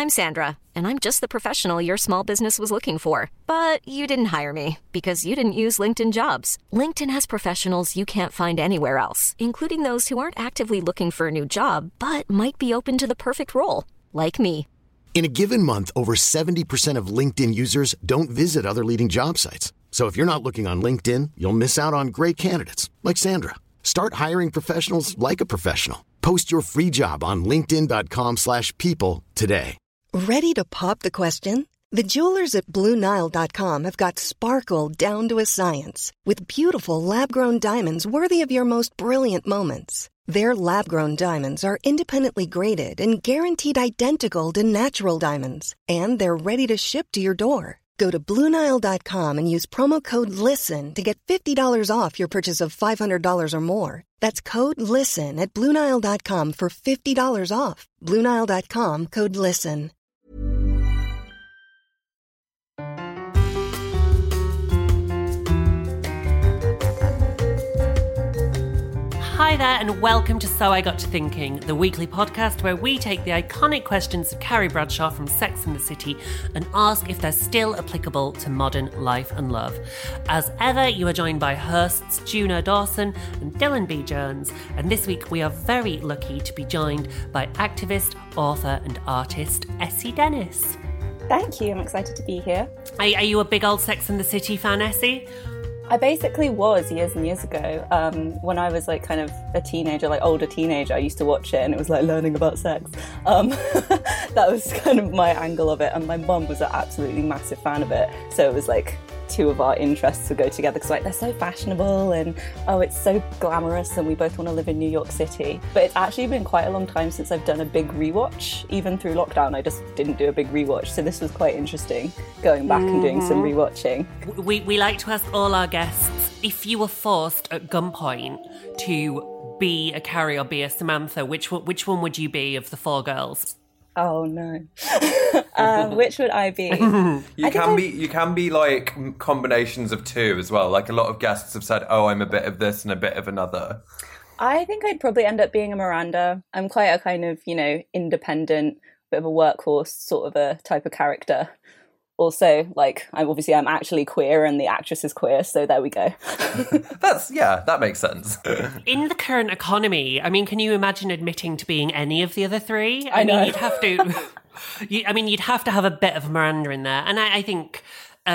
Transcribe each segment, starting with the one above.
I'm Sandra, and I'm just the professional your small business was looking for. But you didn't hire me because you didn't use LinkedIn Jobs. LinkedIn has professionals you can't find anywhere else, including those who aren't actively looking for a new job, but might be open to the perfect role, like me. In a given month, over 70% of LinkedIn users don't visit other leading job sites. So if you're not looking on LinkedIn, you'll miss out on great candidates like Sandra. Start hiring professionals like a professional. Post your free job on linkedin.com/people today. Ready to pop the question? The jewelers at BlueNile.com have got sparkle down to a science with beautiful lab-grown diamonds worthy of your most brilliant moments. Their lab-grown diamonds are independently graded and guaranteed identical to natural diamonds, and they're ready to ship to your door. Go to BlueNile.com and use promo code LISTEN to get $50 off your purchase of $500 or more. That's code LISTEN at BlueNile.com for $50 off. BlueNile.com, code LISTEN. Hi there and welcome to So I Got to Thinking, the weekly podcast where we take the iconic questions of Carrie Bradshaw from Sex and the City and ask if they're still applicable to modern life and love. As ever, you are joined by hosts Juno Dawson and Dylan B. Jones, and this week we are very lucky to be joined by activist, author and artist Essie Dennis. Thank you, I'm excited to be here. Are you a big old Sex and the City fan, Essie? I basically was years and years ago. When I was like kind of a teenager, like older teenager, I used to watch it and it was like learning about sex. That was kind of my angle of it. And my mum was an absolutely massive fan of it. So it was like two of our interests would go together because like they're so fashionable and oh, it's so glamorous and we both want to live in New York City. But it's actually been quite a long time since I've done a big rewatch. Even through lockdown, I just didn't do a big rewatch. So this was quite interesting, going back and doing some rewatching. We like to ask all our guests, if you were forced at gunpoint to be a Carrie or be a Samantha, which one would you be of the four girls? Oh no. Which would I be? You can be like combinations of two as well. Like a lot of guests have said, oh, I'm a bit of this and a bit of another. I think I'd probably end up being a Miranda. I'm quite a kind of, independent, bit of a workhorse sort of a type of character. Also, like, I'm actually queer and the actress is queer, so there we go. That makes sense. In the current economy, I mean, can you imagine admitting to being any of the other three? I know. Mean, you'd have to. You'd have to have a bit of Miranda in there, and I think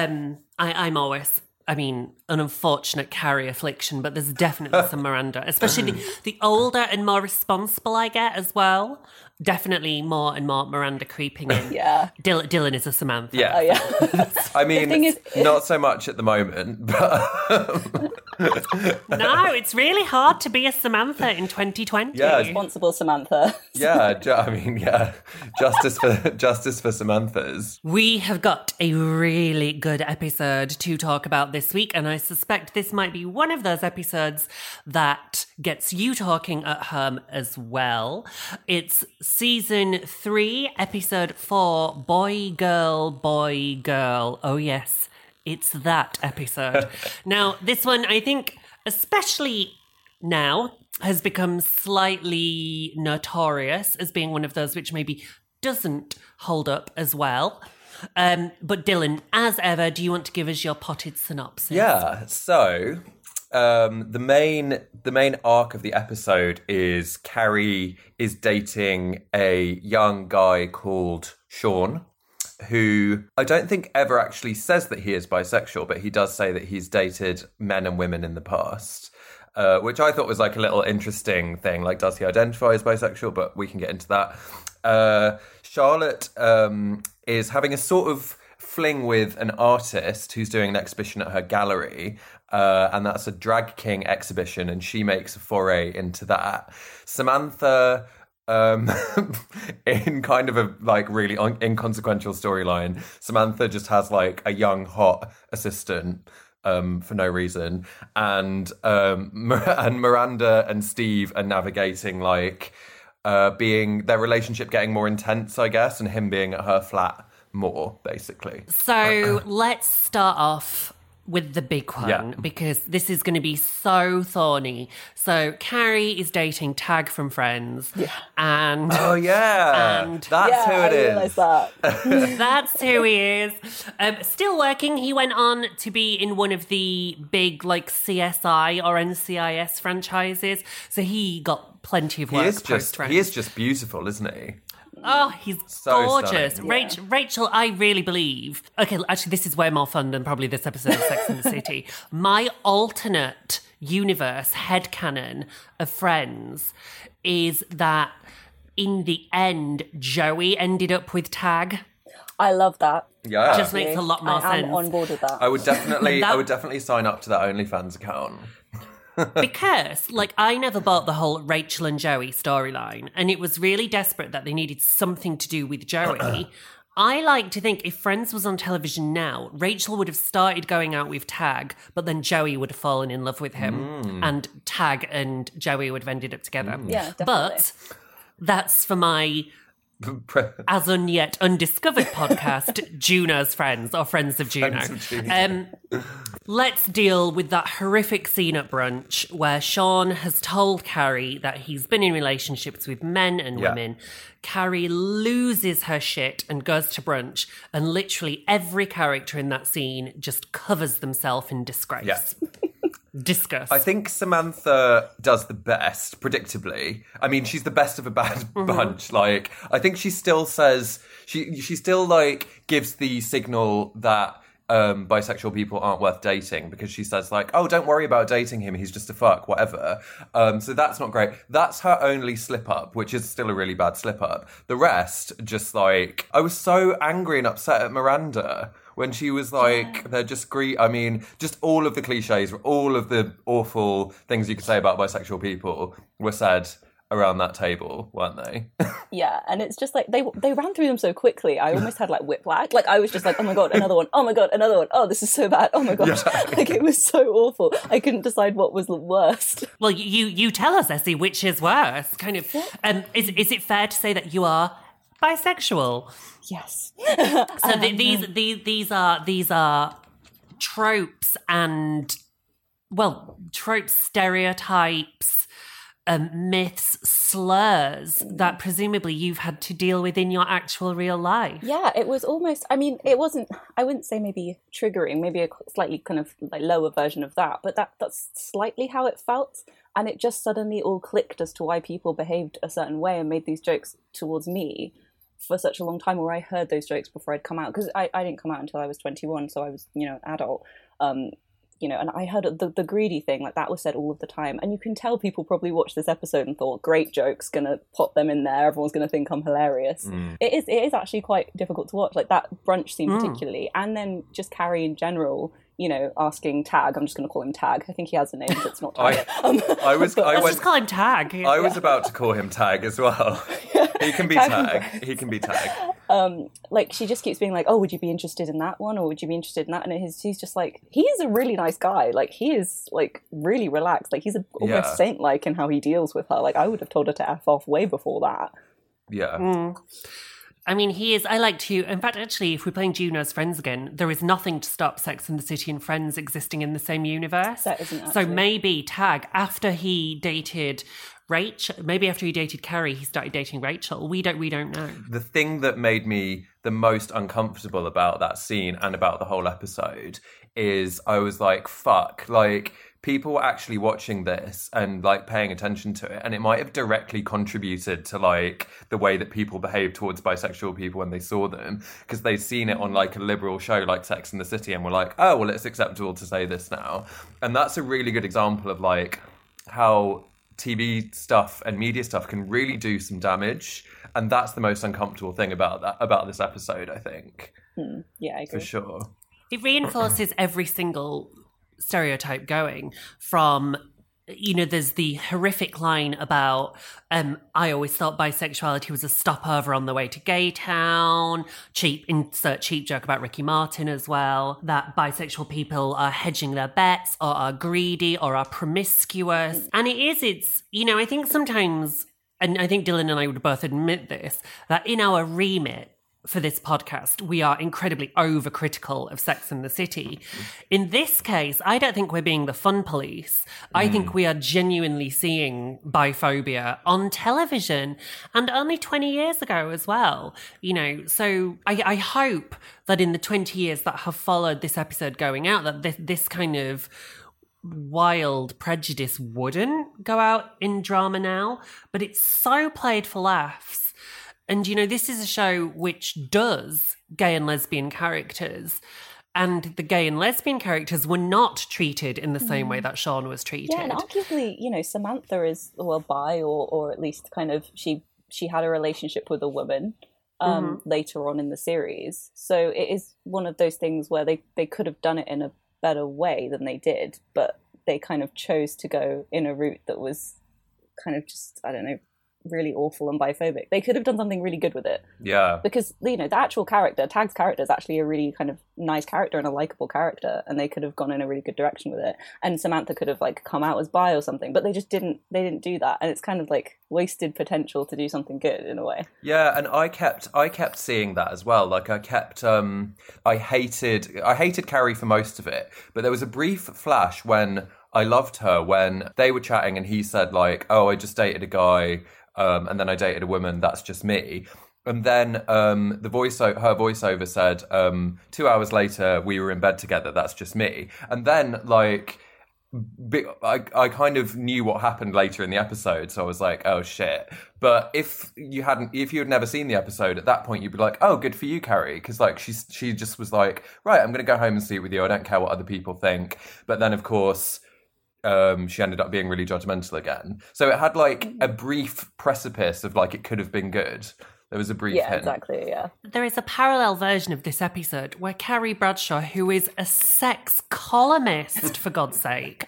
I'm always. an unfortunate Carrie affliction, but there's definitely some Miranda, especially the older and more responsible I get as well. Definitely more and more Miranda creeping in. Yeah. Dylan is a Samantha. Yeah. Oh, yeah. I mean, not so much at the moment, but... No, it's really hard to be a Samantha in 2020. Yeah. Responsible Samantha. Yeah, justice for Samanthas. We have got a really good episode to talk about this week, and I suspect this might be one of those episodes that gets you talking at home as well. It's Season 3, Episode 4, Boy, Girl. Oh, yes, it's that episode. Now, this one, I think, especially now, has become slightly notorious as being one of those which maybe doesn't hold up as well. But Dylan, as ever, do you want to give us your potted synopsis? Yeah, so... the main arc of the episode is Carrie is dating a young guy called Sean, who I don't think ever actually says that he is bisexual, but he does say that he's dated men and women in the past, which I thought was like a little interesting thing. Like, does he identify as bisexual? But we can get into that. Charlotte is having a sort of fling with an artist who's doing an exhibition at her gallery, and that's a drag king exhibition, and she makes a foray into that. Samantha, in kind of a like really inconsequential storyline, Samantha just has like a young hot assistant for no reason, and Miranda and Steve are navigating like being their relationship getting more intense, I guess, and him being at her flat more, basically. So let's start off with the big one, Yeah. because this is going to be so thorny. So Carrie is dating Tag from Friends. Yeah. And Oh, yeah. And- That's who I it is. realised that. that's who he is. Still working. He went on to be in one of the big like CSI or NCIS franchises. So he got plenty of work post-Friends. He is just beautiful, isn't he? Oh, he's So gorgeous. stunning. Rachel, I really believe. Okay, actually, this is way more fun than probably this episode of Sex and the City. My alternate universe headcanon of Friends is that in the end, Joey ended up with Tag. I love that. Yeah. Just makes a lot more I am sense. on board with that. I would definitely sign up to that OnlyFans account. Because, like, I never bought the whole Rachel and Joey storyline, and it was really desperate that they needed something to do with Joey. I like to think if Friends was on television now, Rachel would have started going out with Tag, but then Joey would have fallen in love with him, and Tag and Joey would have ended up together. Yeah, definitely. But that's for my as yet undiscovered podcast, Juno's Friends, or Friends of Juno. Let's deal with that horrific scene at brunch where Sean has told Carrie that he's been in relationships with men and women. Carrie loses her shit and goes to brunch, and literally every character in that scene just covers themselves in disgrace. Yeah. Disgust. I think Samantha does the best, predictably. I mean, she's the best of a bad bunch. Like, I think she still says, she still, like, gives the signal that bisexual people aren't worth dating, because she says, like, oh, don't worry about dating him, he's just a fuck, whatever. So that's not great. That's her only slip-up, which is still a really bad slip-up. The rest, just, like, I was so angry and upset at Miranda when she was like, they're just I mean, just all of the cliches, all of the awful things you could say about bisexual people were said around that table, weren't they? Yeah, and it's just like they ran through them so quickly. I almost had like whiplash. Like I was just like, oh my god, another one. Oh my god, another one. Oh, this is so bad. Oh my gosh, like it was so awful. I couldn't decide what was the worst. Well, you tell us, Essie, which is worse. Kind of. Is it fair to say that you are bisexual? Yes. So these are tropes and tropes, stereotypes, myths, slurs that presumably you've had to deal with in your actual real life. Yeah, it was almost, I mean, it wasn't, I wouldn't say maybe triggering, maybe a slightly kind of like lower version of that, but that's slightly how it felt. And it just suddenly all clicked as to why people behaved a certain way and made these jokes towards me for such a long time, where I heard those jokes before I'd come out, because I didn't come out until I was 21, so I was, an adult. And I heard the greedy thing, like that was said all of the time. And you can tell people probably watched this episode and thought, great joke's gonna pop them in there, everyone's gonna think I'm hilarious. It is actually quite difficult to watch, like that brunch scene particularly, and then just Carrie in general, asking Tag, I'm just gonna call him Tag, I think he has a name that's not Tag. Let's just call him Tag. I was about to call him Tag as well. He can be Tag. He can be Tag. Like she just keeps being like, oh, would you be interested in that one, or would you be interested in that? And he's just like, he is a really nice guy, like he is like really relaxed, like he's almost saint-like in how he deals with her. Like I would have told her to F off way before that. I mean, he is. I like to. In fact, actually, if we're playing Juno's Friends again, there is nothing to stop Sex and the City and Friends existing in the same universe. That isn't actually. So maybe Tag, after he dated Rachel, maybe after he dated Carrie, he started dating Rachel. We don't know. The thing that made me the most uncomfortable about that scene and about the whole episode is I was like, fuck, like people were actually watching this and like paying attention to it, and it might have directly contributed to like the way that people behave towards bisexual people when they saw them, because they'd seen it on like a liberal show like Sex and the City and were like, oh well, it's acceptable to say this now. And that's a really good example of like how TV stuff and media stuff can really do some damage, and that's the most uncomfortable thing about this episode, I think. Yeah, I agree. For sure. It reinforces every single stereotype going from, there's the horrific line about, I always thought bisexuality was a stopover on the way to Gay Town. Insert cheap joke about Ricky Martin as well. That bisexual people are hedging their bets or are greedy or are promiscuous. And it's, I think sometimes, and I think Dylan and I would both admit this, that in our remit, for this podcast, we are incredibly overcritical of Sex and the City. In this case, I don't think we're being the fun police. I think we are genuinely seeing biphobia on television, and only 20 years ago as well. You know, so I hope that in the 20 years that have followed this episode going out, that this kind of wild prejudice wouldn't go out in drama now. But it's so played for laughs. And, you know, this is a show which does gay and lesbian characters. And the gay and lesbian characters were not treated in the same way that Sean was treated. Yeah, and arguably, you know, Samantha is, well, bi, or at least kind of, she had a relationship with a woman later on in the series. So it is one of those things where they could have done it in a better way than they did, but they kind of chose to go in a route that was kind of just, I don't know, really awful and biphobic. They could have done something really good with it. Yeah. Because, you know, the actual character, Tag's character, is actually a really kind of nice character and a likable character, and they could have gone in a really good direction with it. And Samantha could have, like, come out as bi or something, but they just didn't do that. And it's kind of like wasted potential to do something good in a way. Yeah, and I kept seeing that as well. Like, I kept I hated Carrie for most of it, but there was a brief flash when I loved her, when they were chatting and he said, like, oh, I just dated a guy, and then I dated a woman, that's just me. And then her voiceover said, 2 hours later, we were in bed together, that's just me. And then, like, I kind of knew what happened later in the episode, so I was like, oh, shit. But if you had never seen the episode, at that point, you'd be like, oh, good for you, Carrie. Because, like, she just was like, right, I'm going to go home and sleep with you. I don't care what other people think. But then, of course, she ended up being really judgmental again. So it had, like, a brief precipice of, like, it could have been good. There was a brief hint. Exactly, yeah. There is a parallel version of this episode where Carrie Bradshaw, who is a sex columnist, for God's sake,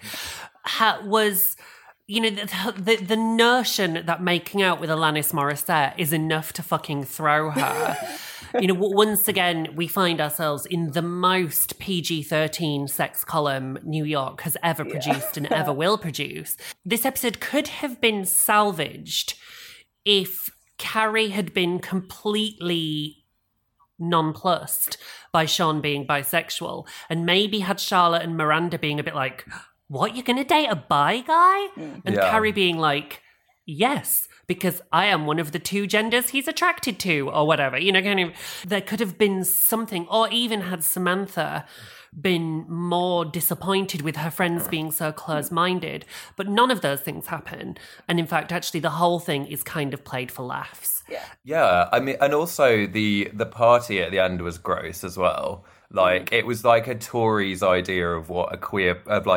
was... You know, the notion that making out with Alanis Morissette is enough to fucking throw her. You know, once again, we find ourselves in the most PG-13 sex column New York has ever produced and ever will produce. This episode could have been salvaged if Carrie had been completely nonplussed by Sean being bisexual, and maybe had Charlotte and Miranda being a bit like, what, you're going to date a bi guy? And Carrie being like, yes, because I am one of the two genders he's attracted to, or whatever. You know, kind of, there could have been something, or even had Samantha been more disappointed with her friends being so close-minded. But none of those things happen. And in fact, actually, the whole thing is kind of played for laughs. Yeah, I mean, and also the party at the end was gross as well. Like, it was like a Tory's idea of what a queer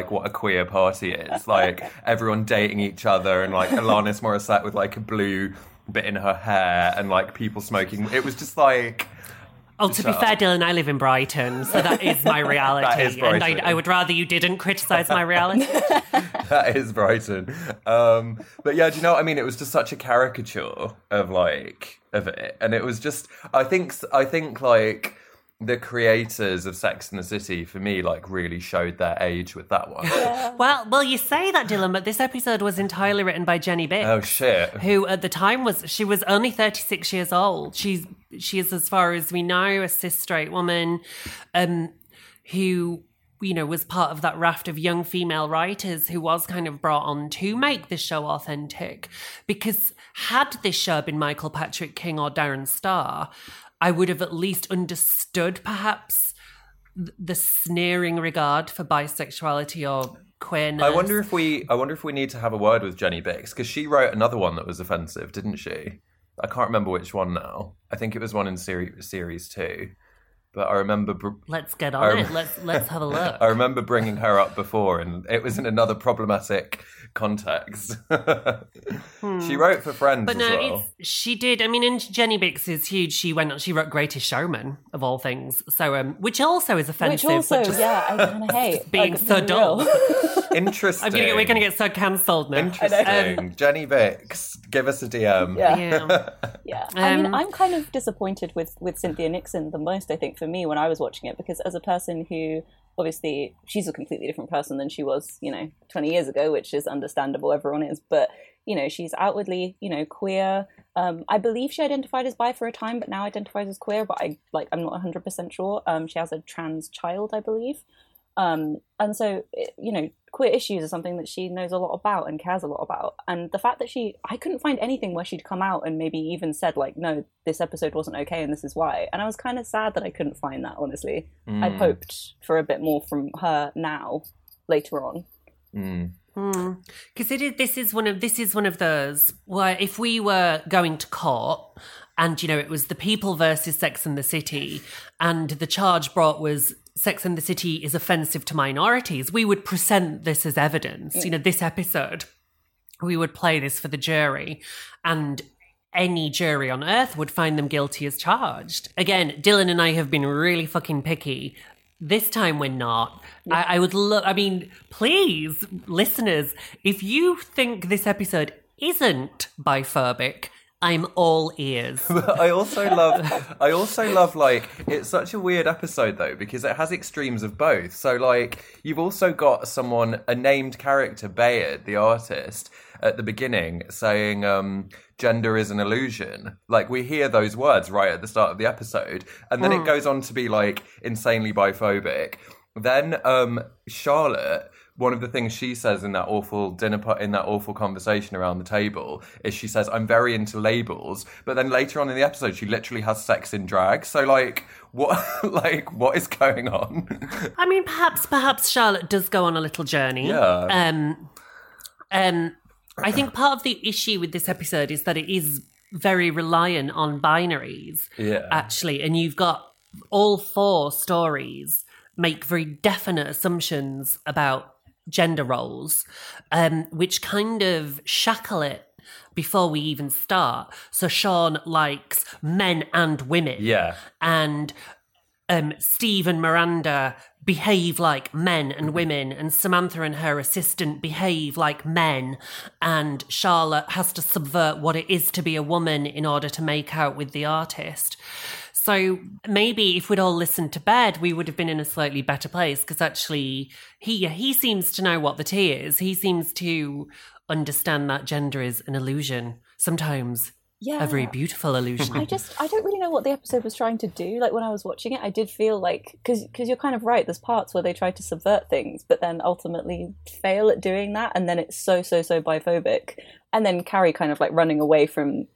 party is. Like, everyone dating each other, and like Alanis Morissette with like a blue bit in her hair, and like people smoking. It was just like... Oh, to be fair, Dylan, I live in Brighton, so that is my reality. That is Brighton. And I would rather you didn't criticise my reality. That is Brighton. But yeah, do you know what I mean? It was just such a caricature of it. And it was just, I think like... the creators of Sex and the City, for me, like, really showed their age with that one. Yeah. Well, you say that, Dylan, but this episode was entirely written by Jenny Bix. Oh, shit. Who, at the time, she was only 36 years old. She is, as far as we know, a cis-straight woman who, you know, was part of that raft of young female writers who was kind of brought on to make the show authentic. Because had this show been Michael Patrick King or Darren Star, I would have at least understood, perhaps, the sneering regard for bisexuality or queerness. I wonder if we need to have a word with Jenny Bix, because she wrote another one that was offensive, didn't she? I can't remember which one now. I think it was one in series 2. But I remember... Let's get on it. Let's have a look. I remember bringing her up before, and it was in another problematic context. She wrote for Friends as well. She did. I mean, and Jenny Bix is huge. She wrote Greatest Showman, of all things. So, which also is offensive. Which also, I kind of hate. Being so dull. Interesting. We're going to get so cancelled now. Interesting. Jenny Bix, give us a DM. Yeah. I mean, I'm kind of disappointed with Cynthia Nixon the most, I think, for me when I was watching it, because as a person who, obviously, she's a completely different person than she was, 20 years ago, which is understandable, everyone is, but, she's outwardly, queer, I believe she identified as bi for a time, but now identifies as queer. But I'm not 100% sure. She has a trans child, I believe. And so, queer issues are something that she knows a lot about and cares a lot about. And the fact that I couldn't find anything where she'd come out and maybe even said, like, no, this episode wasn't okay and this is why. And I was kind of sad that I couldn't find that, honestly. I'd hoped for a bit more from her now, later on. Because this is one of those where if we were going to court and, it was the people versus Sex and the City and the charge brought was Sex and the City is offensive to minorities, we would present this as evidence. This episode, we would play this for the jury and any jury on earth would find them guilty as charged. Again, Dylan and I have been really fucking picky. This time we're not. Yeah. I would please, listeners, if you think this episode isn't biphobic, I'm all ears. I also love like, it's such a weird episode though, because it has extremes of both. So like, you've also got a named character, Bayard, the artist, at the beginning saying, gender is an illusion. Like, we hear those words right at the start of the episode, and then it goes on to be like insanely biphobic. Then Charlotte, one of the things she says in that awful awful conversation around the table is she says, I'm very into labels. But then later on in the episode, she literally has sex in drag. So like, what is going on? I mean, perhaps Charlotte does go on a little journey. Yeah. I think part of the issue with this episode is that it is very reliant on binaries, actually. And you've got all four stories make very definite assumptions about gender roles, which kind of shackle it before we even start. So Sean likes men and women. Yeah. And Steve and Miranda behave like men and women, and Samantha and her assistant behave like men, and Charlotte has to subvert what it is to be a woman in order to make out with the artist. So maybe if we'd all listened to Bed, we would have been in a slightly better place, because actually he seems to know what the tea is. He seems to understand that gender is an illusion. Sometimes a very beautiful illusion. I don't really know what the episode was trying to do. Like, when I was watching it, I did feel like, because you're kind of right, there's parts where they try to subvert things, but then ultimately fail at doing that, and then it's so biphobic. And then Carrie kind of like running away from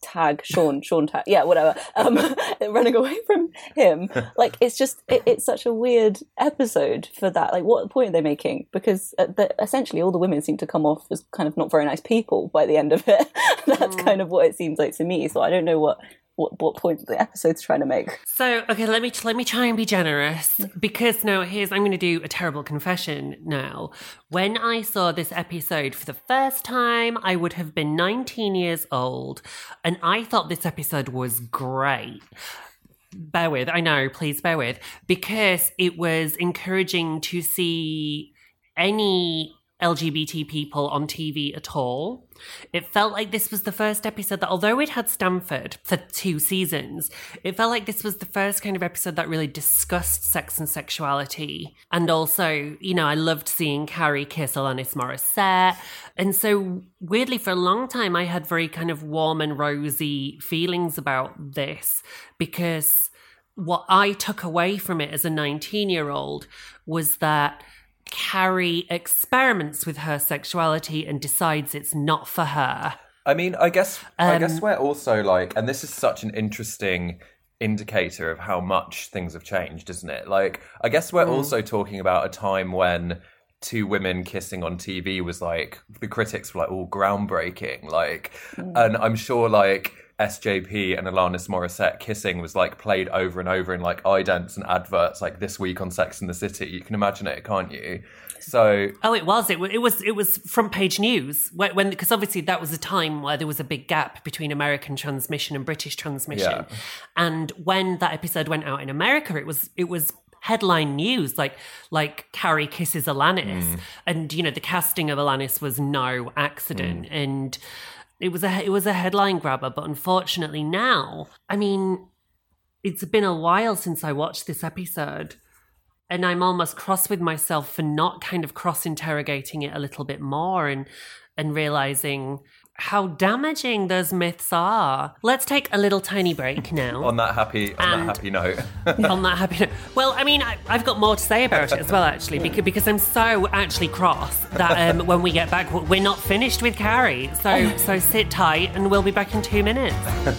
Sean tag, yeah, whatever, running away from him. Like, it's just, it's such a weird episode for that. Like, what point are they making? Because essentially all the women seem to come off as kind of not very nice people by the end of it. That's kind of what it seems like to me. So I don't know what point the episode's trying to make. So, okay, let me try and be generous, because now I'm going to do a terrible confession now. When I saw this episode for the first time, I would have been 19 years old, and I thought this episode was great. Bear with, I know, please bear with, because it was encouraging to see any LGBT people on TV at all. It felt like this was the first episode that, although it had Stanford for 2 seasons, it felt like this was the first kind of episode that really discussed sex and sexuality. And also, I loved seeing Carrie kiss Alanis Morissette. And so, weirdly, for a long time, I had very kind of warm and rosy feelings about this, because what I took away from it as a 19-year-old was that Carrie experiments with her sexuality and decides it's not for her. I mean, I guess we're also like, and this is such an interesting indicator of how much things have changed, isn't it? Like, I guess we're also talking about a time when 2 women kissing on TV was like, the critics were like, all groundbreaking. Like, and I'm sure like SJP and Alanis Morissette kissing was like played over and over in like idents and adverts like this week on Sex and the City. You can imagine it, can't you? So it was front page news when because obviously that was a time where there was a big gap between American transmission and British transmission, and when that episode went out in America, it was headline news, like Carrie kisses Alanis, and the casting of Alanis was no accident, and it was a headline grabber. But unfortunately now, I mean, it's been a while since I watched this episode, And I'm almost cross with myself for not kind of cross-interrogating it a little bit more and realizing how damaging those myths are. Let's take a little tiny break now. On that happy note. On that happy note. Well, I mean, I've got more to say about it as well, actually, because I'm so actually cross that when we get back, we're not finished with Carrie. So sit tight and we'll be back in 2 minutes.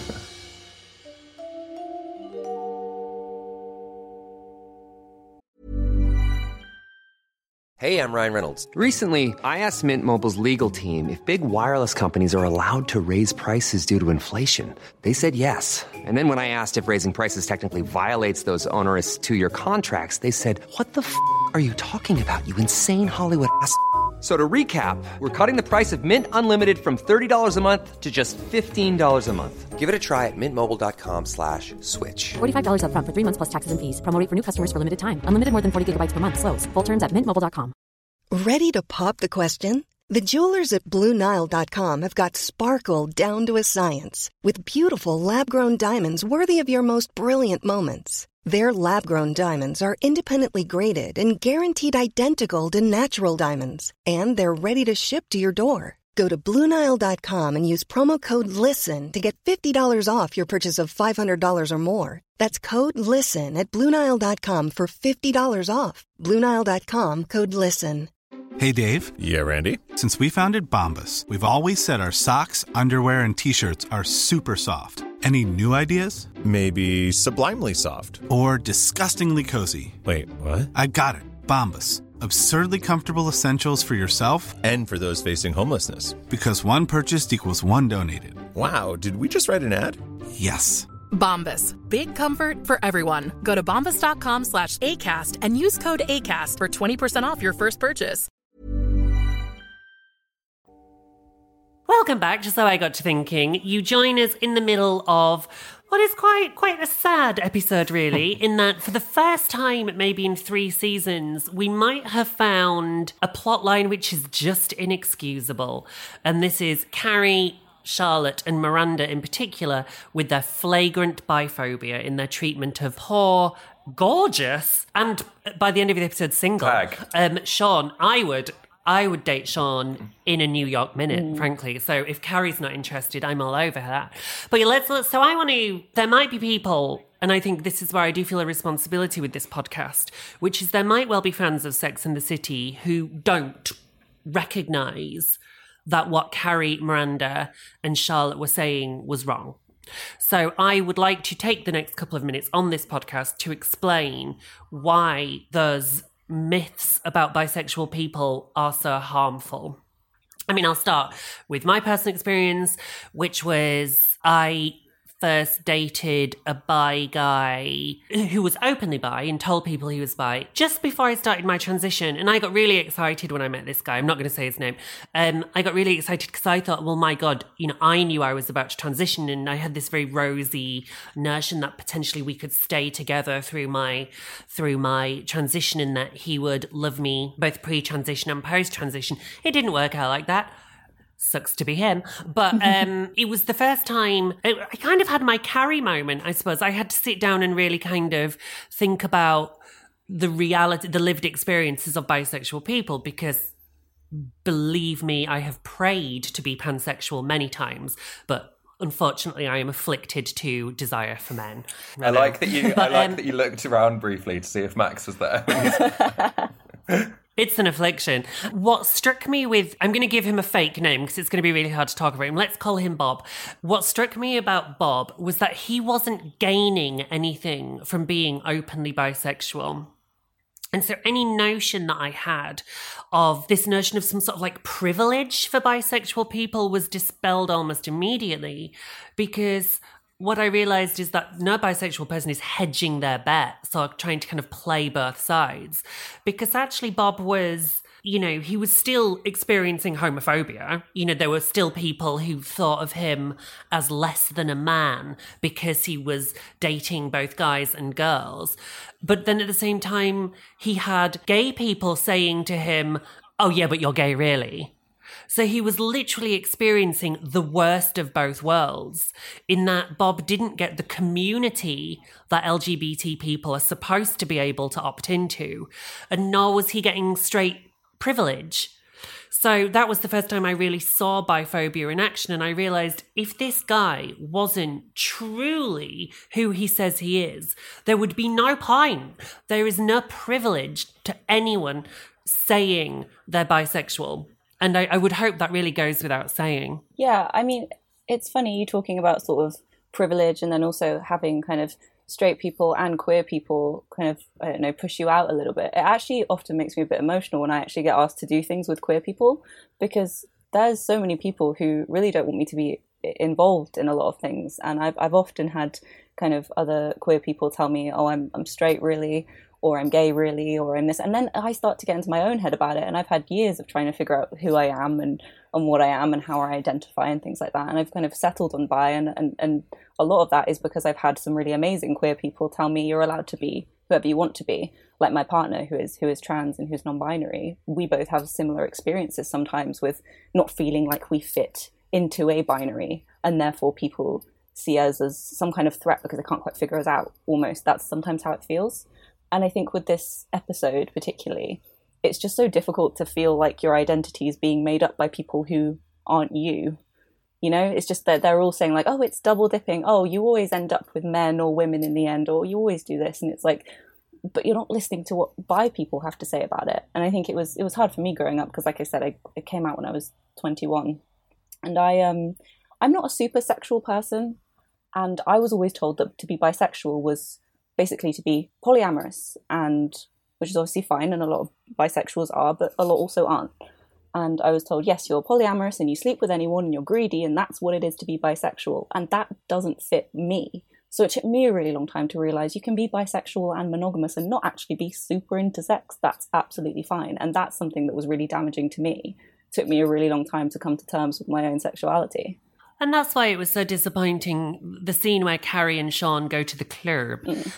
Hey, I'm Ryan Reynolds. Recently, I asked Mint Mobile's legal team if big wireless companies are allowed to raise prices due to inflation. They said yes. And then when I asked if raising prices technically violates those onerous 2-year contracts, they said, "What the f*** are you talking about, you insane Hollywood ass?" So to recap, we're cutting the price of Mint Unlimited from $30 a month to just $15 a month. Give it a try at mintmobile.com/switch. $45 up front for 3 months plus taxes and fees. Promo rate for new customers for limited time. Unlimited more than 40 gigabytes per month. Slows full terms at mintmobile.com. Ready to pop the question? The jewelers at BlueNile.com have got sparkle down to a science with beautiful lab-grown diamonds worthy of your most brilliant moments. Their lab-grown diamonds are independently graded and guaranteed identical to natural diamonds, and they're ready to ship to your door. Go to BlueNile.com and use promo code LISTEN to get $50 off your purchase of $500 or more. That's code LISTEN at BlueNile.com for $50 off. BlueNile.com, code LISTEN. Hey, Dave. Yeah, Randy. Since we founded Bombas, we've always said our socks, underwear, and T-shirts are super soft. Any new ideas? Maybe sublimely soft. Or disgustingly cozy. Wait, what? I got it. Bombas. Absurdly comfortable essentials for yourself and for those facing homelessness. Because one purchased equals one donated. Wow, did we just write an ad? Yes. Bombas. Big comfort for everyone. Go to bombas.com/ACAST and use code ACAST for 20% off your first purchase. Welcome back to So I Got to Thinking. You join us in the middle of what is quite a sad episode, really, in that for the first time, maybe in 3 seasons, we might have found a plot line which is just inexcusable. And this is Carrie, Charlotte and Miranda in particular with their flagrant biphobia in their treatment of poor, gorgeous, and by the end of the episode, single. Sean. I would date Sean in a New York minute, frankly. So if Carrie's not interested, I'm all over that. But there might be people, and I think this is where I do feel a responsibility with this podcast, which is there might well be fans of Sex and the City who don't recognise that what Carrie, Miranda and Charlotte were saying was wrong. So I would like to take the next couple of minutes on this podcast to explain why those myths about bisexual people are so harmful. I mean, I'll start with my personal experience, which was I first dated a bi guy who was openly bi and told people he was bi just before I started my transition. And I got really excited when I met this guy. I'm not going to say his name. I got really excited because I thought, well, my God, I knew I was about to transition and I had this very rosy notion that potentially we could stay together through my transition and that he would love me both pre-transition and post-transition. It didn't work out like that. Sucks to be him. But it was the first time I kind of had my Carrie moment, I suppose. I had to sit down and really kind of think about the reality, the lived experiences of bisexual people, because believe me, I have prayed to be pansexual many times, but unfortunately I am afflicted to desire for men. I like that you looked around briefly to see if Max was there. It's an affliction. What struck me with, I'm going to give him a fake name because it's going to be really hard to talk about him. Let's call him Bob. What struck me about Bob was that he wasn't gaining anything from being openly bisexual. And so any notion that I had of this notion of some sort of like privilege for bisexual people was dispelled almost immediately, because what I realised is that no bisexual person is hedging their bet, so trying to kind of play both sides. Because actually Bob was, he was still experiencing homophobia. There were still people who thought of him as less than a man because he was dating both guys and girls. But then at the same time, he had gay people saying to him, "Oh yeah, but you're gay really." So he was literally experiencing the worst of both worlds, in that Bob didn't get the community that LGBT people are supposed to be able to opt into, and nor was he getting straight privilege. So that was the first time I really saw biphobia in action, and I realised if this guy wasn't truly who he says he is, there would be no point. There is no privilege to anyone saying they're bisexual. And I would hope that really goes without saying. Yeah, I mean, it's funny you talking about sort of privilege and then also having kind of straight people and queer people kind of, I don't know, push you out a little bit. It actually often makes me a bit emotional when I actually get asked to do things with queer people, because there's so many people who really don't want me to be involved in a lot of things. And I've often had kind of other queer people tell me, oh, I'm straight really, or I'm gay really, or I'm this. And then I start to get into my own head about it. And I've had years of trying to figure out who I am and what I am and how I identify and things like that. And I've kind of settled on bi. And a lot of that is because I've had some really amazing queer people tell me you're allowed to be whoever you want to be. Like my partner who is trans and who's non-binary. We both have similar experiences sometimes with not feeling like we fit into a binary, and therefore people see us as some kind of threat because they can't quite figure us out almost. That's sometimes how it feels. And I think with this episode particularly, it's just so difficult to feel like your identity is being made up by people who aren't you. You know, it's just that they're all saying like, oh, it's double dipping. Oh, you always end up with men or women in the end, or you always do this. And it's like, but you're not listening to what bi people have to say about it. And I think it was hard for me growing up because, like I said, it came out when I was 21. And I'm not a super sexual person. And I was always told that to be bisexual was basically to be polyamorous, and which is obviously fine, and a lot of bisexuals are, but a lot also aren't. And I was told, yes, you're polyamorous and you sleep with anyone and you're greedy, and that's what it is to be bisexual. And that doesn't fit me. So it took me a really long time to realise you can be bisexual and monogamous and not actually be super into sex. That's absolutely fine. And that's something that was really damaging to me. It took me a really long time to come to terms with my own sexuality. And that's why it was so disappointing, the scene where Carrie and Sean go to the club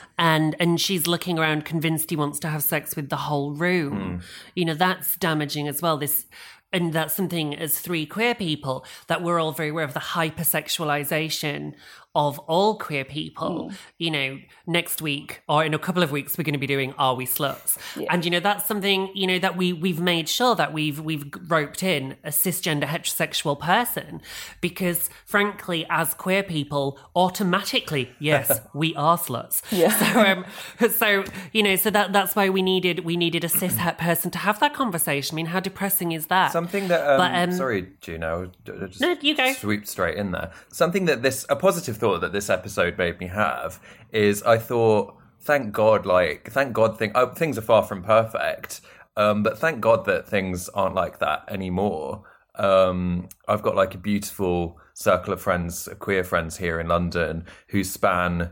and she's looking around convinced he wants to have sex with the whole room. You know, that's damaging as well. And that's something as three queer people that we're all very aware of, the hypersexualization of all queer people. You know, next week or in a couple of weeks, we're going to be doing Are We Sluts? Yeah. And, you know, that's something, you know, that we've made sure that we've roped in a cisgender heterosexual person because, frankly, as queer people, automatically, yes, we are sluts. Yeah. So you know, so that's why we needed a cis het person to have that conversation. I mean, how depressing is that? Something that, sorry, Juno, no, you go. Swoop straight in there. Something that a positive thought that this episode made me have is I thought, thank God things are far from perfect, but thank God that things aren't like that anymore. I've got like a beautiful circle of friends, queer friends here in London who span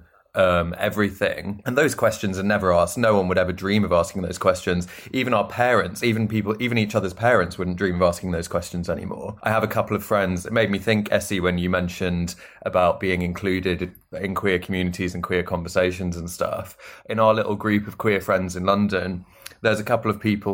everything, and those questions are never asked. No one would ever dream of asking those questions. Even our parents, even each other's parents wouldn't dream of asking those questions anymore. I have a couple of friends. It made me think, Essie, when you mentioned about being included in queer communities and queer conversations and stuff. In our little group of queer friends in London, there's a couple of people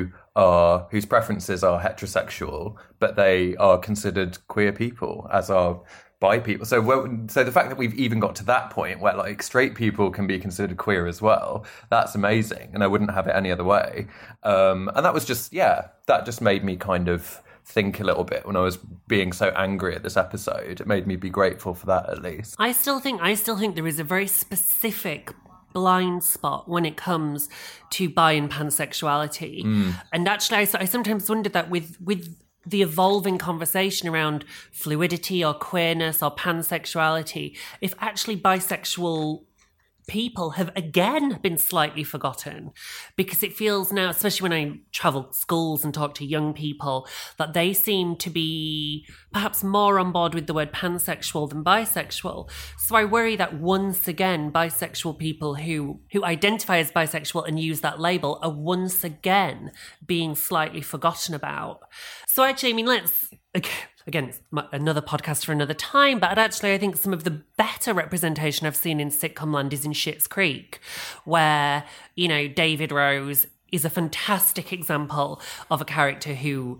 whose preferences are heterosexual, but they are considered queer people, as are bi people. So the fact that we've even got to that point where like straight people can be considered queer as well, that's amazing, and I wouldn't have it any other way. And that was just, that just made me kind of think a little bit when I was being so angry at this episode. It made me be grateful for that, at least. I still think there is a very specific blind spot when it comes to bi and pansexuality. And actually I sometimes wonder that with the evolving conversation around fluidity or queerness or pansexuality, if actually bisexual people have again been slightly forgotten, because it feels now, especially when I travel schools and talk to young people, that they seem to be perhaps more on board with the word pansexual than bisexual. So I worry that once again, bisexual people who identify as bisexual and use that label are once again being slightly forgotten about. So actually, I mean, let's... Again, another podcast for another time, but actually I think some of the better representation I've seen in sitcom land is in Schitt's Creek, where, you know, David Rose is a fantastic example of a character who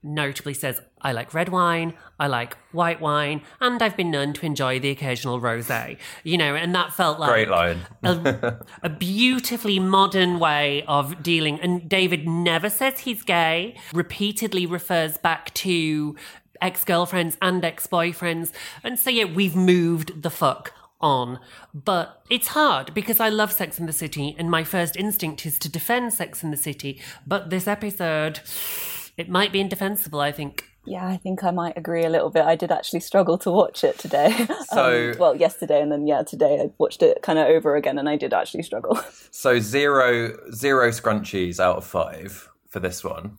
notably says, I like red wine, I like white wine, and I've been known to enjoy the occasional rosé. You know, and that felt like great line. a beautifully modern way of dealing. And David never says he's gay, repeatedly refers back to ex-girlfriends and ex-boyfriends. And so, yeah, we've moved the fuck on. But it's hard because I love Sex and the City and my first instinct is to defend Sex and the City. But this episode, it might be indefensible, I think. Yeah, I think I might agree a little bit. I did actually struggle to watch it today. So, yesterday, and then today I watched it kind of over again, and I did actually struggle. So zero scrunchies out of 5 for this one.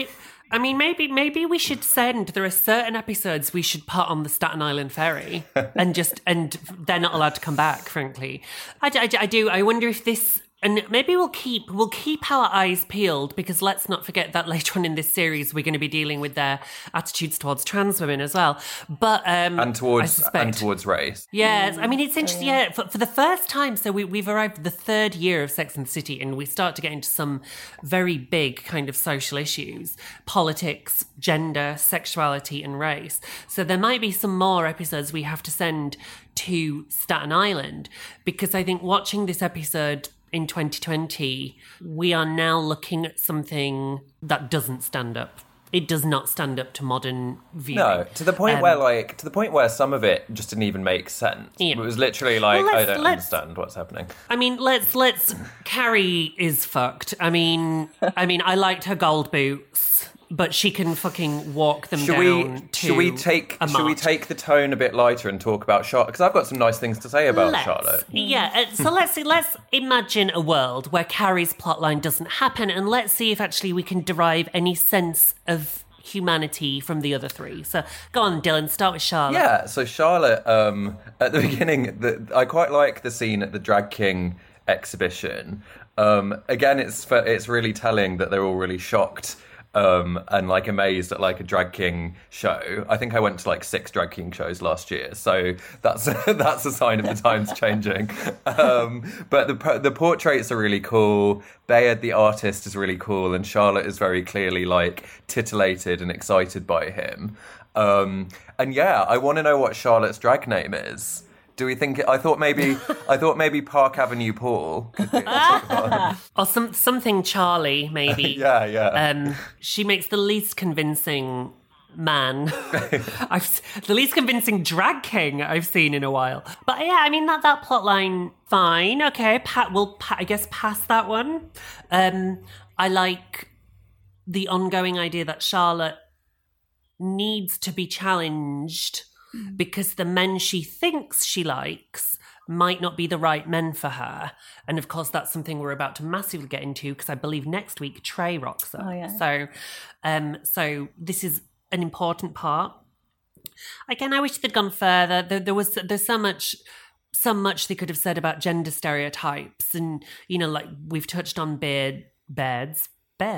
Maybe we should send. There are certain episodes we should put on the Staten Island ferry, and they're not allowed to come back. Frankly, I do. I wonder if this. And maybe we'll keep our eyes peeled, because let's not forget that later on in this series we're going to be dealing with their attitudes towards trans women as well. But and towards race. Yes, I mean it's interesting. Yeah, for the first time, so we've arrived at the 3rd year of Sex and the City, and we start to get into some very big kind of social issues: politics, gender, sexuality, and race. So there might be some more episodes we have to send to Staten Island, because I think watching this episode in 2020, we are now looking at something that doesn't stand up. It does not stand up to modern viewing. No, to the point where some of it just didn't even make sense. Yeah. It was literally like, I don't understand what's happening. I mean, let's Carrie is fucked. I mean, I liked her gold boots, but she can fucking walk them down. Should we take the tone a bit lighter and talk about Charlotte? Because I've got some nice things to say about Charlotte. Yeah, so let's imagine a world where Carrie's plotline doesn't happen, and let's see if actually we can derive any sense of humanity from the other 3. So go on, Dylan, start with Charlotte. Yeah, so Charlotte, at the beginning, I quite like the scene at the Drag King exhibition. Again, it's really telling that they're all really shocked and like amazed at like a Drag King show. I think I went to like 6 Drag King shows last year, so that's a sign of the times changing. But the portraits are really cool. Bayard the artist is really cool, and Charlotte is very clearly like titillated and excited by him. And yeah, I want to know what Charlotte's drag name is. Do we think? I thought maybe Park Avenue Paul could be. Or something Charlie, maybe. Yeah. She makes the least convincing man, the least convincing drag king I've seen in a while. But yeah, I mean that plot line, fine, okay. I guess pass that one. I like the ongoing idea that Charlotte needs to be challenged, because the men she thinks she likes might not be the right men for her. And of course, that's something we're about to massively get into, because I believe next week Trey rocks up. Oh, yeah. So this is an important part. Again, I wish they'd gone further. There's so much they could have said about gender stereotypes, and like we've touched on Baird's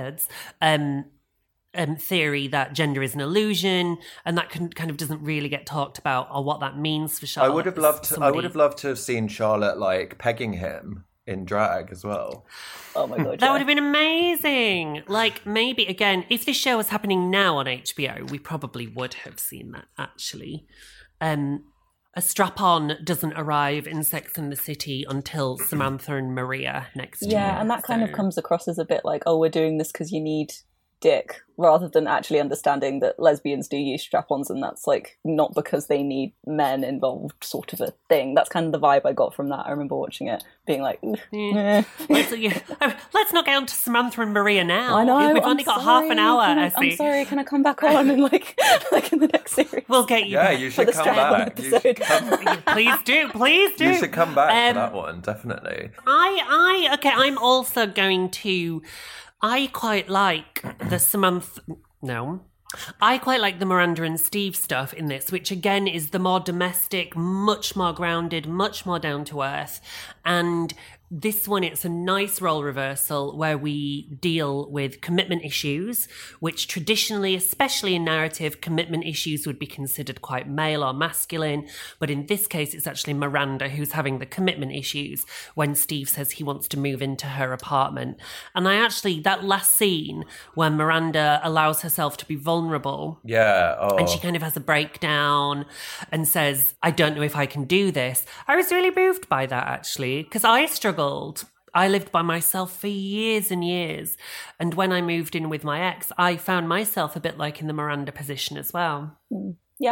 theory that gender is an illusion, and that kind of doesn't really get talked about, or what that means for Charlotte. I would have loved to have seen Charlotte like pegging him in drag as well. Oh my god, that would have been amazing. Like, maybe again, if this show was happening now on HBO, we probably would have seen that. Actually, a strap-on doesn't arrive in Sex and the City until Samantha and Maria next year. Yeah, and that kind of comes across as a bit like, oh, we're doing this because you need dick, rather than actually understanding that lesbians do use strap-ons, and that's like not because they need men involved, sort of a thing. That's kind of the vibe I got from that. I remember watching it being like, let's not get on to Samantha and Maria now. I know, we've only got half an hour. I'm sorry, can I come back on and like in the next series? We'll get you back. You should come back. Please do. You should come back for that one, definitely. I'm also going to. I quite like the Miranda and Steve stuff in this, which again is the more domestic, much more grounded, much more down to earth. And this one, it's a nice role reversal where we deal with commitment issues, which traditionally, especially in narrative, commitment issues would be considered quite male or masculine. But in this case, it's actually Miranda who's having the commitment issues when Steve says he wants to move into her apartment. And that last scene where Miranda allows herself to be vulnerable. Yeah. Oh. And she kind of has a breakdown and says, I don't know if I can do this. I was really moved by that, actually, because I struggled. I lived by myself for years and years. And when I moved in with my ex, I found myself a bit like in the Miranda position as well. Yeah,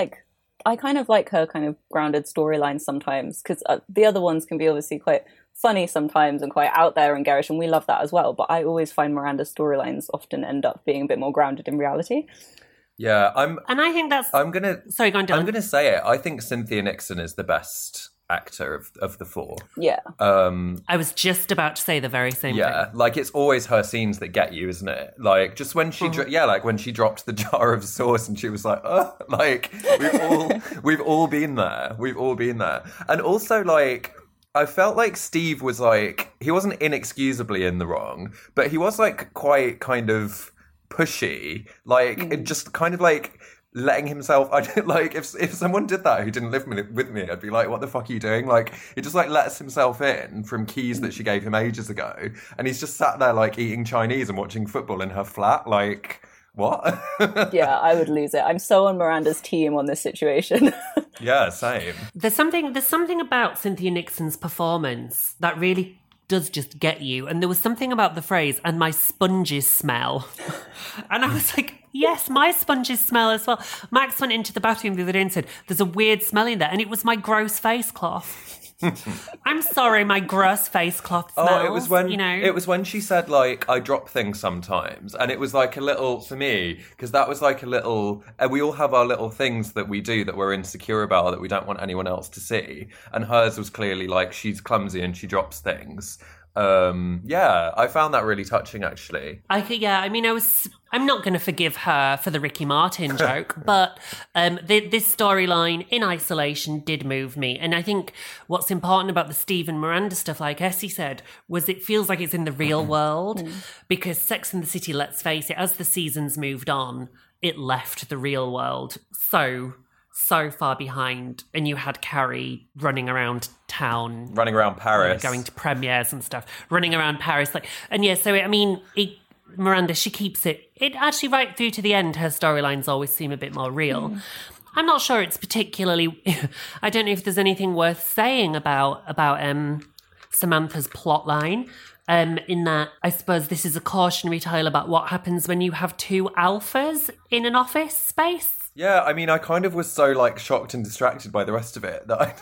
I kind of like her kind of grounded storyline sometimes, because the other ones can be obviously quite funny sometimes and quite out there and garish, and we love that as well. But I always find Miranda's storylines often end up being a bit more grounded in reality. Yeah, and I think that's... Sorry, go on, Dylan. I'm gonna say it. I think Cynthia Nixon is the best actor of the four. Yeah. I was just about to say the very same thing. Yeah, like it's always her scenes that get you, isn't it? Like just when she like when she dropped the jar of sauce and she was like, oh, like we've all been there. We've all been there. And also like I felt like Steve was like, he wasn't inexcusably in the wrong, but he was like quite kind of pushy, like it just kind of like letting himself, I don't like if someone did that who didn't live with me, I'd be like, what the fuck are you doing? Like he just like lets himself in from keys that she gave him ages ago, and he's just sat there like eating Chinese and watching football in her flat. Like what? Yeah, I would lose it. I'm so on Miranda's team on this situation. Yeah, same. There's something about Cynthia Nixon's performance that really does just get you. And there was something about the phrase, and my sponges smell. And I was like, yes, my sponges smell as well. Max went into the bathroom the other day and said, there's a weird smell in there. And it was my gross face cloth. I'm sorry, my gross face cloth smells. Oh, it was when she said like I drop things sometimes, and it was like a little for me because that was like a little. We all have our little things that we do that we're insecure about or that we don't want anyone else to see, and hers was clearly like she's clumsy and she drops things. Yeah, I found that really touching, actually. I'm not going to forgive her for the Ricky Martin joke, but this storyline in isolation did move me. And I think what's important about the Steve and Miranda stuff, like Essie said, was it feels like it's in the real world because Sex and the City, let's face it, as the seasons moved on, it left the real world so far behind, and you had Carrie running around town, running around Paris, going to premieres and stuff, running around Paris, Miranda, she keeps it actually right through to the end. Her storylines always seem a bit more real. I'm not sure it's particularly. I don't know if there's anything worth saying about Samantha's plotline. In that, I suppose this is a cautionary tale about what happens when you have two alphas in an office space. Yeah, I mean, I kind of was so like shocked and distracted by the rest of it that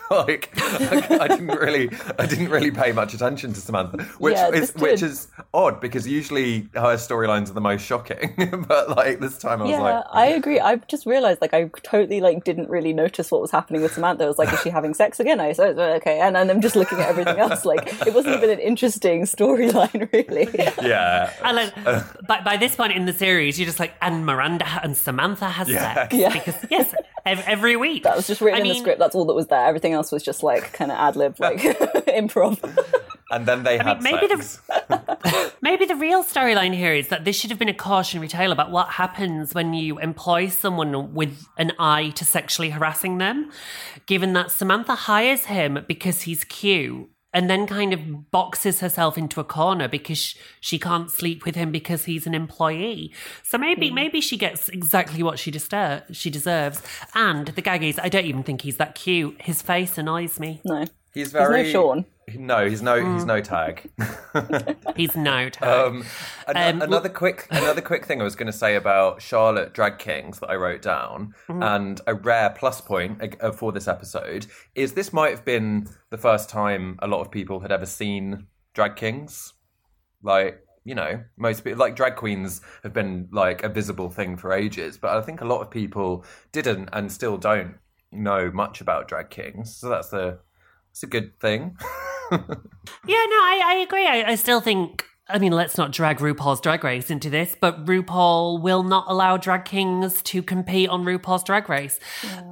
I didn't really pay much attention to Samantha, which is odd because usually her storylines are the most shocking. But like this time, I was like, I agree. I just realised like I totally like didn't really notice what was happening with Samantha. I was like, is she having sex again? I said, okay, and I'm just looking at everything else. Like it wasn't even an interesting storyline, really. Yeah. And by this point in the series, you're just like, and Miranda and Samantha has sex. Yeah. Because, yes, every week. That was just written in the script. That's all that was there. Everything else was just like kind of ad-lib, like improv. And then they had sex. Maybe the real storyline here is that this should have been a cautionary tale about what happens when you employ someone with an eye to sexually harassing them, given that Samantha hires him because he's cute, and then kind of boxes herself into a corner because she can't sleep with him because he's an employee. So maybe she gets exactly what she deserves. And the gag is, I don't even think he's that cute. His face annoys me. No. He's very... He's no Sean. No, he's no tag. He's no tag. Another quick thing I was going to say about Charlotte Drag Kings that I wrote down, and a rare plus point for this episode is this might have been the first time a lot of people had ever seen Drag Kings. Like, you know, most people, like drag queens have been like a visible thing for ages, but I think a lot of people didn't and still don't know much about Drag Kings. So that's a good thing. Yeah, no, I agree. I still think I mean, let's not drag RuPaul's Drag Race into this, but RuPaul will not allow drag kings to compete on RuPaul's Drag Race. Yeah.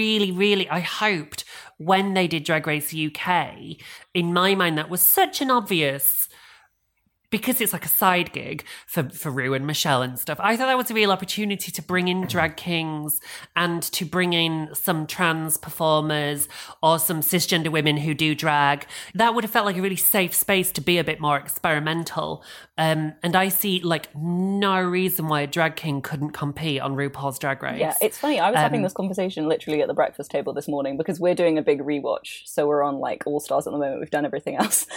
I hoped when they did Drag Race UK, in my mind, that was such an obvious, because it's like a side gig for Ru and Michelle and stuff. I thought that was a real opportunity to bring in drag kings and to bring in some trans performers or some cisgender women who do drag. That would have felt like a really safe space to be a bit more experimental. And I see like no reason why a drag king couldn't compete on RuPaul's Drag Race. Yeah, it's funny. I was having this conversation literally at the breakfast table this morning because we're doing a big rewatch. So we're on like All Stars at the moment. We've done everything else.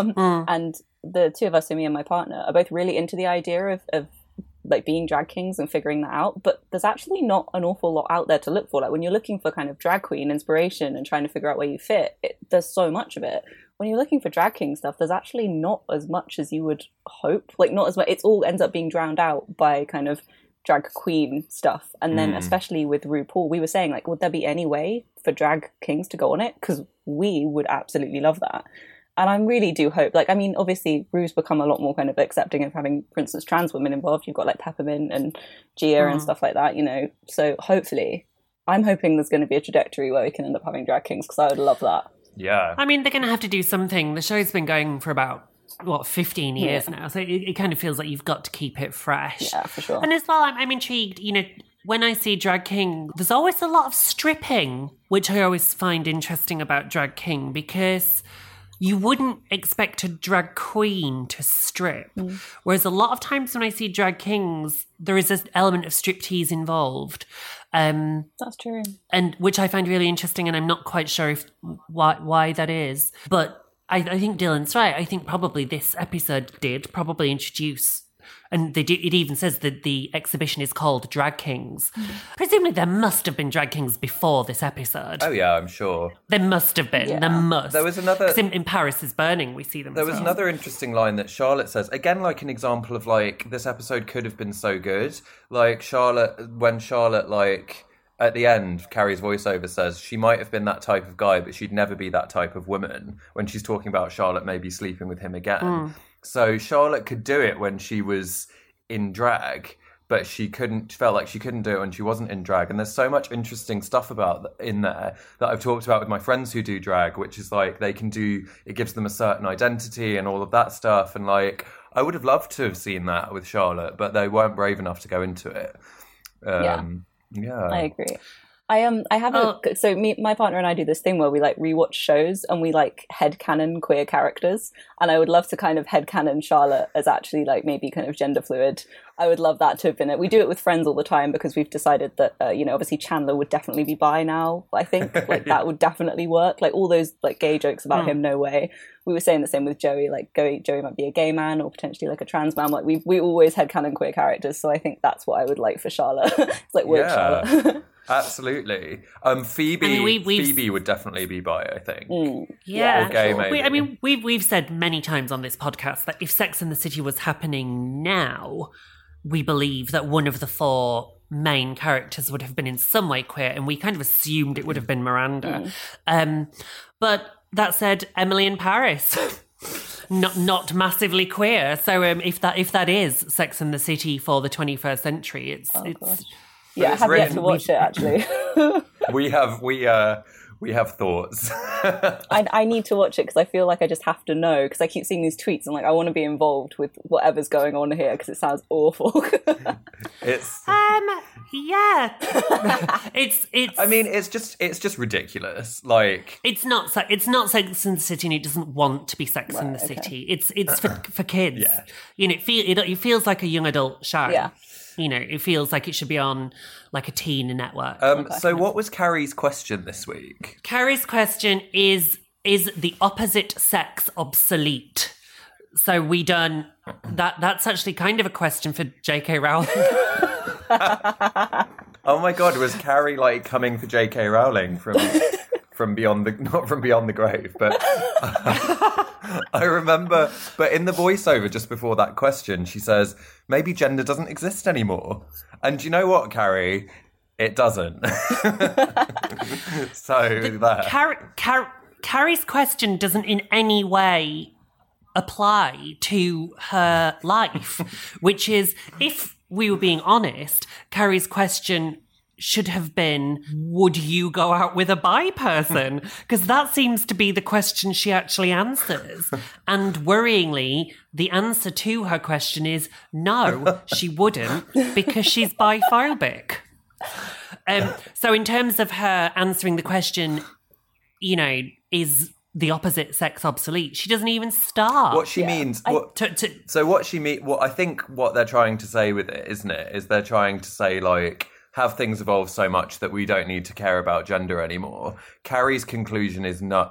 And the two of us, so me and my partner, are both really into the idea of like being drag kings and figuring that out. But there's actually not an awful lot out there to look for. Like when you're looking for kind of drag queen inspiration and trying to figure out where you fit, there's so much of it. When you're looking for drag king stuff, there's actually not as much as you would hope. Like not as much. It all ends up being drowned out by kind of drag queen stuff. And then especially with RuPaul, we were saying like, would there be any way for drag kings to go on it? Because we would absolutely love that. And I really do hope, like, I mean, obviously, Ru's become a lot more kind of accepting of having, for instance, trans women involved. You've got like Peppermint and Gia and stuff like that, you know. So hopefully, I'm hoping there's going to be a trajectory where we can end up having drag kings because I would love that. Yeah. I mean, they're going to have to do something. The show's been going for about, 15 years now. So it kind of feels like you've got to keep it fresh. Yeah, for sure. And as well, I'm intrigued, you know, when I see Drag King, there's always a lot of stripping, which I always find interesting about Drag King because you wouldn't expect a drag queen to strip. Whereas a lot of times when I see drag kings, there is an element of striptease involved. That's true. And which I find really interesting, and I'm not quite sure why that is. But I think Dylan's right. I think probably this episode did probably introduce, and it even says that the exhibition is called Drag Kings. Presumably there must have been drag kings before this episode. Oh yeah, I'm sure. There must have been. Yeah. There must. There was another... 'Cause in Paris is Burning, we see them. There was another interesting line that Charlotte says. Again, like an example of like, this episode could have been so good. Like when Charlotte, like... At the end, Carrie's voiceover says she might have been that type of guy, but she'd never be that type of woman when she's talking about Charlotte maybe sleeping with him again. So Charlotte could do it when she was in drag, but felt like she couldn't do it when she wasn't in drag. And there's so much interesting stuff in there that I've talked about with my friends who do drag, which is like it gives them a certain identity and all of that stuff. And like, I would have loved to have seen that with Charlotte, but they weren't brave enough to go into it. Yeah, I agree. I have my partner and I do this thing where we like rewatch shows and we like headcanon queer characters, and I would love to kind of headcanon Charlotte as actually like maybe kind of gender fluid. I would love that to have been it. We do it with friends all the time because we've decided that obviously Chandler would definitely be bi now. I think like that would definitely work. Like all those like gay jokes about him, no way. We were saying the same with Joey. Like Joey might be a gay man or potentially like a trans man. Like we always headcanon queer characters, so I think that's what I would like for Charlotte. It's like woke Charlotte. Absolutely. Phoebe would definitely be bi, I think. Yeah. Or gay, maybe. We've said many times on this podcast that if Sex and the City was happening now, we believe that one of the four main characters would have been in some way queer, and we kind of assumed it would have been Miranda. But that said, Emily in Paris, not massively queer. So if that is Sex and the City for the 21st century, it's yeah, I have yet to watch it actually. We have thoughts. I need to watch it because I feel like I just have to know, because I keep seeing these tweets and like I want to be involved with whatever's going on here because it sounds awful. It's yeah. it's I mean, it's just ridiculous. Like it's not Sex and the City, and it doesn't want to be Sex and the City. It's for kids. Yeah. You know, it feels like a young adult show. Yeah. You know, it feels like it should be on like a teen network. So what was Carrie's question this week? Carrie's question is the opposite sex obsolete? So we done that. That's actually kind of a question for J.K. Rowling. Oh my God, was Carrie like coming for J.K. Rowling from beyond the grave? But I remember, but in the voiceover just before that question, she says, maybe gender doesn't exist anymore. And do you know what, Carrie? It doesn't. So there. Carrie's question doesn't in any way apply to her life, which is, if we were being honest, Carrie's question should have been, would you go out with a bi person? Because that seems to be the question she actually answers. And worryingly, the answer to her question is no, she wouldn't, because she's biphobic. So in terms of her answering the question, you know, is the opposite sex obsolete? She doesn't even start. What she means. So what she mean? What I think what they're trying to say with it, isn't it? Is they're trying to say, like, have things evolved so much that we don't need to care about gender anymore. Carrie's conclusion is no.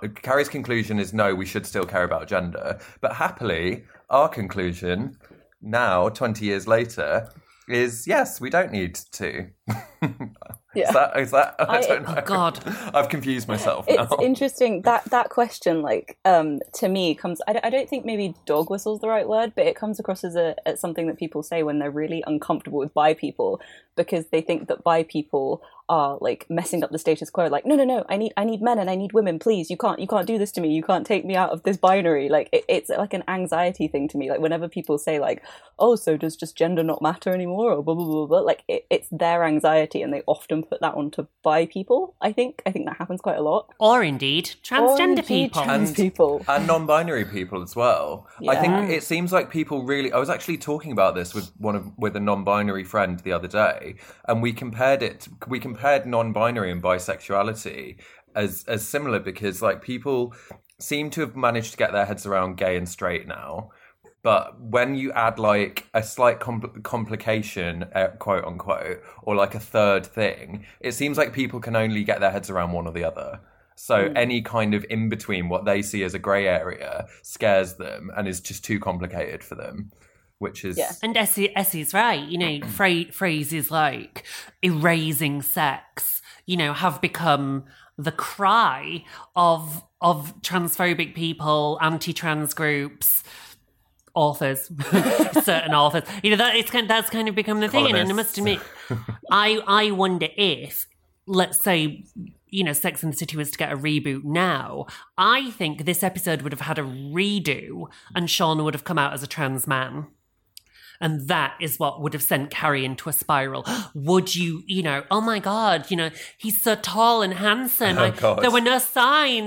We should still care about gender. But happily, our conclusion now, 20 years later, is yes, we don't need to. Yeah. Is that? I don't know. Oh God, I've confused myself. It's now. interesting that question, like, to me comes. I don't think maybe dog whistle is the right word, but it comes across as something that people say when they're really uncomfortable with bi people, because they think that bi people are like messing up the status quo. Like, no, I need men and I need women. Please, you can't do this to me. You can't take me out of this binary. Like, it's like an anxiety thing to me. Like, whenever people say like, oh, so does just gender not matter anymore, or blah blah blah blah. Like, it's their anxiety, and they often put that onto bi people. I think that happens quite a lot. Or indeed transgender people. Trans people. And non-binary people as well. Yeah. I think it seems like people really... I was actually talking about this with a non-binary friend the other day, and we compared non-binary and bisexuality as similar, because like people seem to have managed to get their heads around gay and straight now. But when you add like a slight complication, quote unquote, or like a third thing, it seems like people can only get their heads around one or the other. So any kind of in between, what they see as a grey area, scares them and is just too complicated for them. Which is... Yeah. And Essie's right. You know, phrases like erasing sex, you know, have become the cry of transphobic people, anti-trans groups, authors, certain authors. You know, that's kind of become the thing. And I must admit, I wonder if, let's say, you know, Sex and the City was to get a reboot now, I think this episode would have had a redo and Sean would have come out as a trans man. And that is what would have sent Carrie into a spiral. Would you, you know, oh my God, you know, he's so tall and handsome. There were no signs.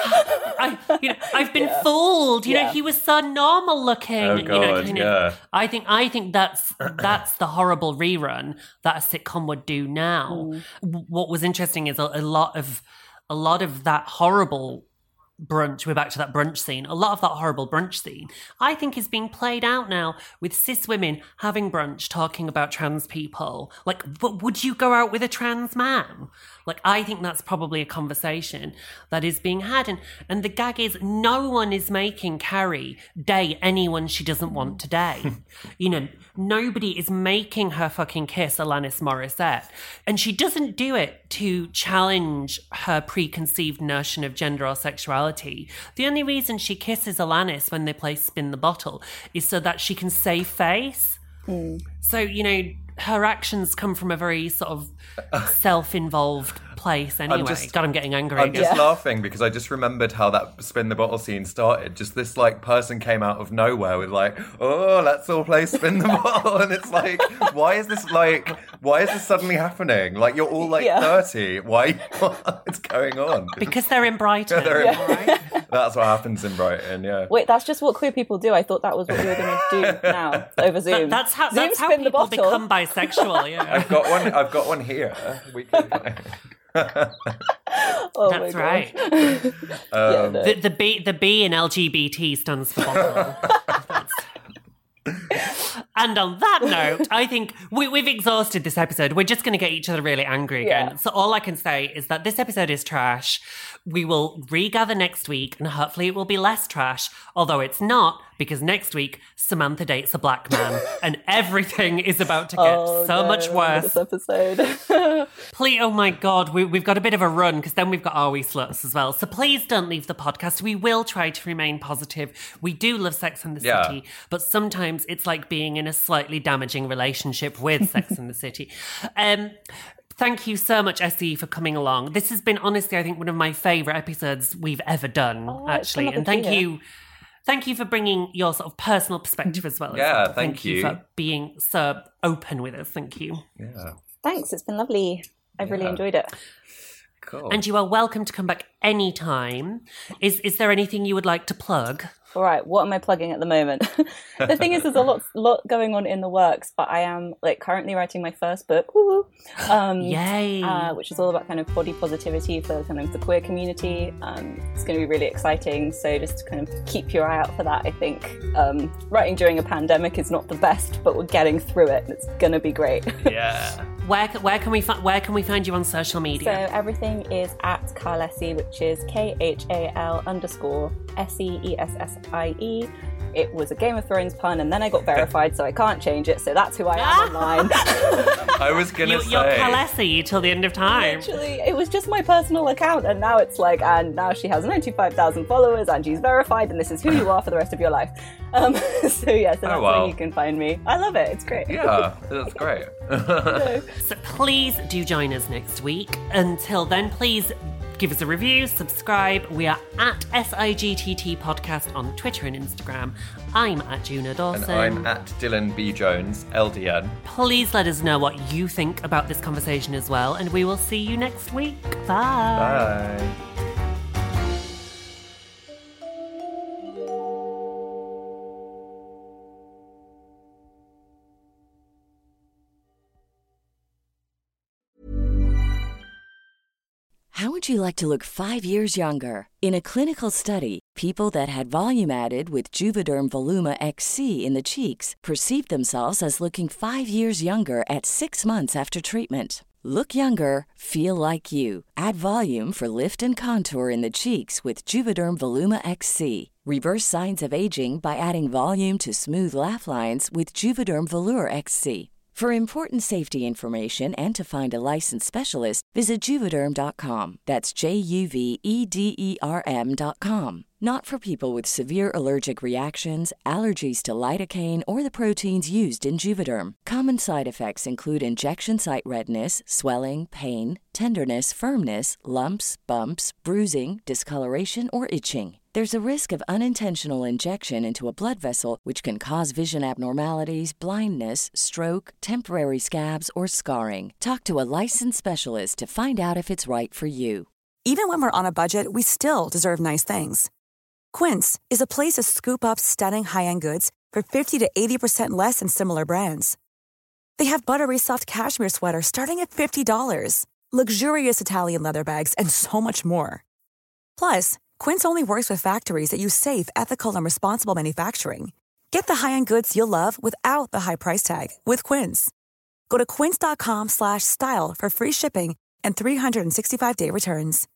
I've been fooled. You know, he was so normal looking. Oh God, you know, I think that's the horrible rerun that a sitcom would do now. What was interesting is a lot of that horrible brunch, we're back to that brunch scene. A lot of that horrible brunch scene, I think, is being played out now with cis women having brunch talking about trans people. Like, but would you go out with a trans man? Like, I think that's probably a conversation that is being had. And the gag is no one is making Carrie date anyone she doesn't want to date. You know, nobody is making her fucking kiss Alanis Morissette. And she doesn't do it to challenge her preconceived notion of gender or sexuality. The only reason she kisses Alanis when they play Spin the Bottle is so that she can save face. So, you know, her actions come from a very sort of self-involved place anyway. I'm getting angry I'm again. just laughing because I just remembered how that Spin the Bottle scene started. Just this like person came out of nowhere with like, oh, let's all play Spin the Bottle. And it's like, why is this suddenly happening? Like, you're all like 30. Why? What's going on? Because they're in Brighton. That's what happens in Brighton, yeah. Wait, that's just what queer people do. I thought that was what we were going to do now over Zoom. That's how Spin the people Bottle. become bisexual, yeah. I've got one here. We can play. Oh, that's right. No. The B in LGBT stands for bottle. And on that note, I think we've exhausted this episode. We're just going to get each other really angry again. Yeah. So all I can say is that this episode is trash. We will regather next week, and hopefully it will be less trash, although it's not, because next week Samantha dates a black man, and everything is about to get much worse. This episode. Please, oh my God, we've got a bit of a run, because then we've got Are We Sluts as well. So please don't leave the podcast. We will try to remain positive. We do love Sex and the City, but sometimes it's like being in a slightly damaging relationship with Sex and the City. Thank you so much, Essie, for coming along. This has been, honestly, I think one of my favourite episodes we've ever done, actually. And thank you Thank you for bringing your sort of personal perspective as well. Yeah, Thank thank you for being so open with us. Thank you. Yeah. Thanks, it's been lovely. I've really enjoyed it. Cool. And you are welcome to come back anytime. Is there anything you would like to plug? All right, what am I plugging at the moment? The thing is, there's a lot going on in the works, but I am currently writing my first book, Yay! Which is all about kind of body positivity for kind of the queer community. It's going to be really exciting, so just kind of keep your eye out for that. I think writing during a pandemic is not the best, but we're getting through it. It's going to be great. Yeah. Where can we find you on social media? So everything is at Khalessie, which is KHAL_SEESSIE. It was a Game of Thrones pun, and then I got verified, so I can't change it. So that's who I am online. I was gonna say you're Khalessie till the end of time. Literally, it was just my personal account, and now it's and now she has 95,000 followers, and she's verified, and this is who you are for the rest of your life. So that's where you can find me. I love it. It's great. Yeah, that's great. So please do join us next week. Until then, please give us a review, subscribe. We are at SIGTT Podcast on Twitter and Instagram. I'm at Juna Dawson. And I'm at Dylan B. Jones, LDN. Please let us know what you think about this conversation as well, and we will see you next week. Bye. Bye. How would you like to look 5 years younger? In a clinical study, people that had volume added with Juvederm Voluma XC in the cheeks perceived themselves as looking 5 years younger at 6 months after treatment. Look younger, feel like you. Add volume for lift and contour in the cheeks with Juvederm Voluma XC. Reverse signs of aging by adding volume to smooth laugh lines with Juvederm Volure XC. For important safety information and to find a licensed specialist, visit Juvederm.com. That's JUVEDERM.com. Not for people with severe allergic reactions, allergies to lidocaine, or the proteins used in Juvederm. Common side effects include injection site redness, swelling, pain, tenderness, firmness, lumps, bumps, bruising, discoloration, or itching. There's a risk of unintentional injection into a blood vessel, which can cause vision abnormalities, blindness, stroke, temporary scabs, or scarring. Talk to a licensed specialist to find out if it's right for you. Even when we're on a budget, we still deserve nice things. Quince is a place to scoop up stunning high-end goods for 50 to 80% less than similar brands. They have buttery soft cashmere sweaters starting at $50, luxurious Italian leather bags, and so much more. Plus, Quince only works with factories that use safe, ethical, and responsible manufacturing. Get the high-end goods you'll love without the high price tag with Quince. Go to quince.com/style for free shipping and 365-day returns.